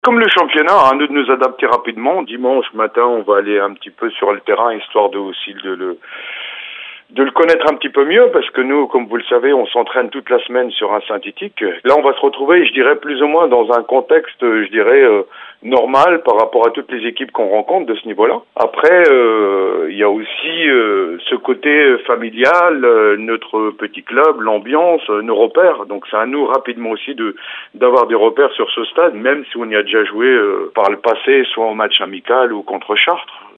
Comme le championnat, à nous de nous adapter rapidement. Dimanche matin, on va aller un petit peu sur le terrain, histoire de aussi de le connaître un petit peu mieux, parce que nous, comme vous le savez, on s'entraîne toute la semaine sur un synthétique. Là, on va se retrouver, je dirais, plus ou moins dans un contexte, je dirais, normal par rapport à toutes les équipes qu'on rencontre de ce niveau-là. Après, il y a aussi ce côté familial, notre petit club, l'ambiance, nos repères. Donc, c'est à nous rapidement aussi d'avoir des repères sur ce stade, même si on y a déjà joué par le passé, soit en match amical ou contre Chartres.